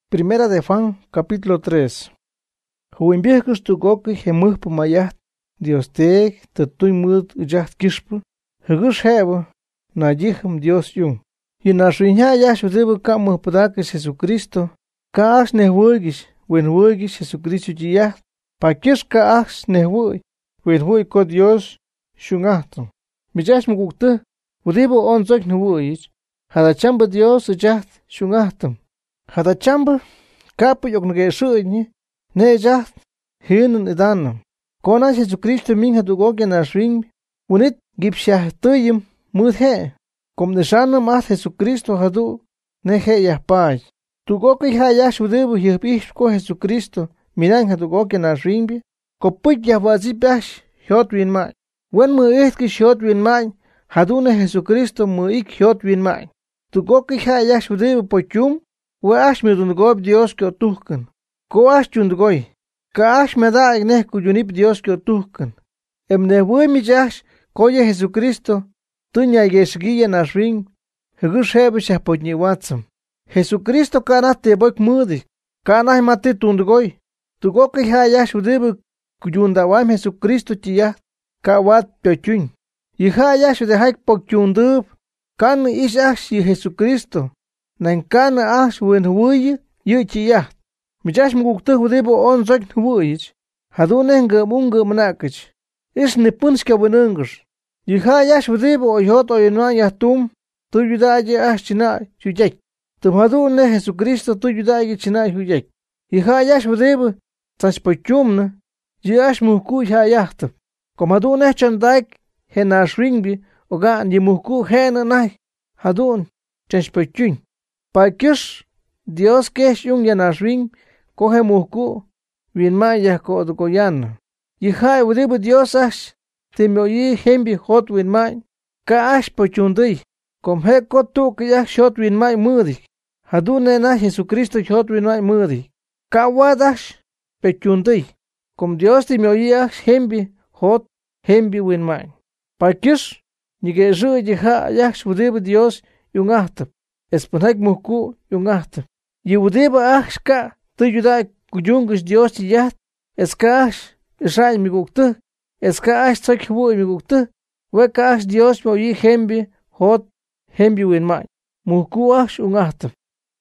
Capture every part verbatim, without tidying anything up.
Primera de Juan, capítulo tres. Huimbiehkus tu goki hemuhpu mayat, Dios teeg, te tuy mud ujat kishpu, hugus hebo, na yihm Dios yung. Y na shuinha yash udibu ka muhpudakis Jesucristo, ka ash nehwuigish, wen wuigish Jesucristo yiyat, pa kish ka ash nehwui, wen hui ko Dios shungahtu. Mijash muguktu, udibu onzok nehwuich, hada chamba Dios ujat shungahtu. Hada chamba, kapu yok nge shuini, ne jat, hinun idanam. Kona Jesucristo min hadu goge na shring, unit gipshah tuyim, mud he. Kom de shanam at Jesucristo hadu, ne he yahpaj. Tu goge hayash udebu yihbish ko Jesucristo, miran hadu goge na shringbi, ko puik yahwazi bash, hyot win mai. Wen mu ehki hyot win mai, hadu ne Jesucristo mu ik hyot win mai. Tu goge hayash udebu pochum, wa ash me dungob Dios ke otuhkan. Ko ash chundgoy. Ka ash me da igneh kuyunip Dios ke otuhkan. Em nehwui mi jash koye Jesucristo. Tunya yeshgiya na shring. Hugus hebe shahpotni watsam. Jesucristo kanah teboik mudi. Kanah mati tundgoy. Tu goki hayash udibu kuyundawaim Jesucristo tiyah. Ka wat pyochun. Yihayash udehaik pokyundub. Kan ish ash yi Jesucristo. Nan kana ash wen huye yu chiyat. Mijash muguktu hudibu on zok huye. Hadunen gemun gemanakich. Is nipunska wenungers. Yihayash hudibu oyhot oyinwan yahtum. Tu yudaye ash china huyek. Tum hadune Jesucristo tu yudaye china huyek. Yihayash hudibu tachpochumna. Yash muhku yahyahtub. Kom hadune chandaik henash ringbi. Ogan yimuhku hena nai. Hadun chanchpochun. Pa kish Dios kesh yung yanashring kohe muhku win ma yahko odukoyan. Yihai udibu Dios ash timyoyi hembi hot win ma ka ash pochundi. Kom he kotu kaya shot win ma mudi. Hadune na Jesucristo hot win ma mudi. Ka wadash pechundi. Kom Dios timyoyi ash hembi hot hembi win ma. Pa kish nige zhu yiha yash udibu Dios yung ahtap. Esponhak muhku yung ahta. Yiwudeba ashka tu yuday kuyungish Dios yat. Eska ash ishay migukta. Eska ash tsak huwa migukta. Weka ash Dios mo yi hembi hot hembi winmai. Muhku ash yung ahta.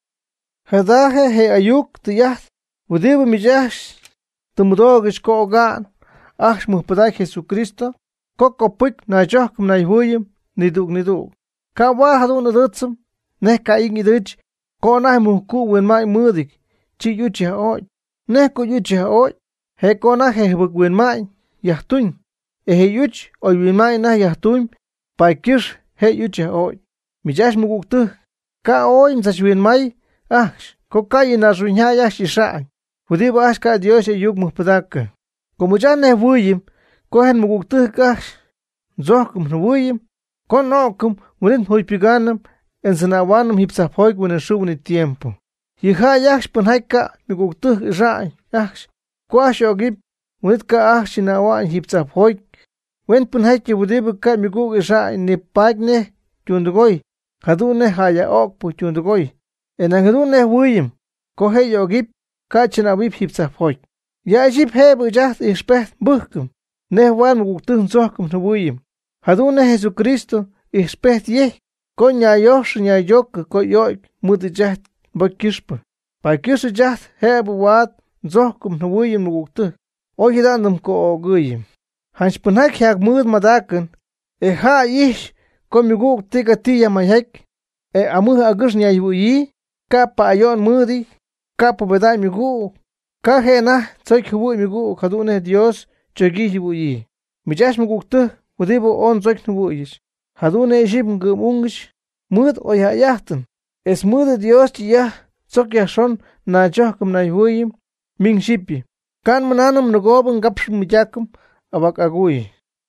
Hadahe he ayuk tu yat. Wudeba mijash tu mudogish ko ogan. Ash muhpaday Jesucristo. Koko pik na johkum na ihuyim. Nidug nidug. Ka wahadun adutsum. Neh ka ing idrich, ko nah muhku wen mai mudik, chi yuchi ha oi. Neh ko yuchi ha oi, he ko nah he buk wen mai, yahtuin. E he yuch, oi wen mai nah yahtuin, pa kish he yuchi ha oi. Mijash muguktu, ka oi nsach wen mai, ahsh, ko ka yina runya yash ishaan. Hudiba ash ka Dios e yuk muhpadaka. Ko mujan neh wuyim, ko hen muguktu kash, zohkum wuyim, ko nokum, wunin huipiganam, en sanawanum hipsapoik wena shubni tiempo. Yiha yaksh panhaika miguktuh rai yaksh. Kwash ogip wenit ka aksh nawan hipsapoik. Wen panhaiki wudibu ka miguk rai ne paik ne chundugoy. Hadu ne haya okpu chundugoy. En hadu ne wuyim. Kohe yogip ka chinawip hipsapoik. Ya jip hebu jaht ispet buhkum. Ne wan miguktuh nzohkum wuyim. Hadu ne Jesucristo ispet yeh. Ko nya yosh nya yok ko yoik mudi jaht bakishpa. Pa kish jaht hebu wat zohkum nwuyim nuguktu. O hidanum ko oguyim. Hans punhak hak mud madakan. E ha ish ko miguk tika tiya mayhek. E amuh agus nya yuyi. Ka pa ayon mudi. Ka pa beday migu. Ka he na tsoik huwi migu kadune Dios chogi yuyi. Mijash miguktu udibu on tsoik nwuyish. Hadune jib ngumungish, mud oya yahten. Es mud Dios ya, sok ya son na johkum na huyim, ming shipi. Kan mananum nagobun gapsh mijakum, abak agui.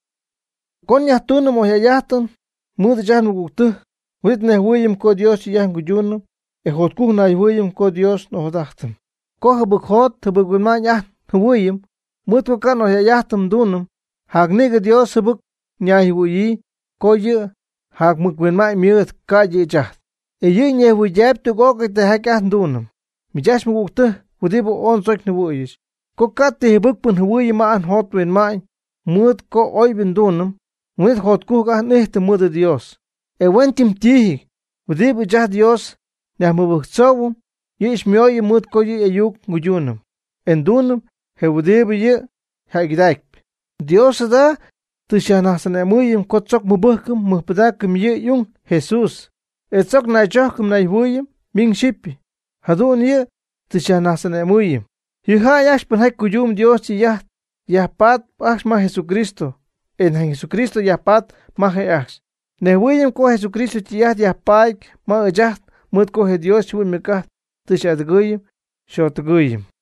Kon yahtunum oya yahten, mud jan muguktu, wit ne huyim ko Dios ya gujunum, e hotkuh na huyim ko Dios no hodahten. Ko habuk hot, habuk winman yaht huyim, mud ko kan oya yahtum dunum, hagniga Dios habuk nyai huyi, ko ye hak muk wen mai miut ka ye jaht. E ye nye wu jab tu go ke te hakat dunum. Michash mo gukta, wudibo on soik na wuyis. Ko kat te buk pun huwi maan hot wen main, mud ko oi bindunum, ngunit hot kuh ka nehte mud Dios. E wen tim tihi, wudibo jah Dios, nah mo buktsawum, yish mioye mud ko yi ayuk nguyunum. Endunum, he wudibo yi, ha igdaik. Dios da, tisha nahsana muyim kotsok mubuhkum muhpadakum yi yung Jesus. Et sok na johkum na huyim, ming shipi. Hadun yi, tisha nahsana muyim. Yuha yash panhak kuyum Dios yi yaht, yahpat ax ma Jesucristo. En Jesucristo yahpat ma he ax. Nehuyim ko Jesucristo ti yaht yahpaik ma ajaht, mud ko he Dios chuin mekat, tisha adguyim, shot guyim.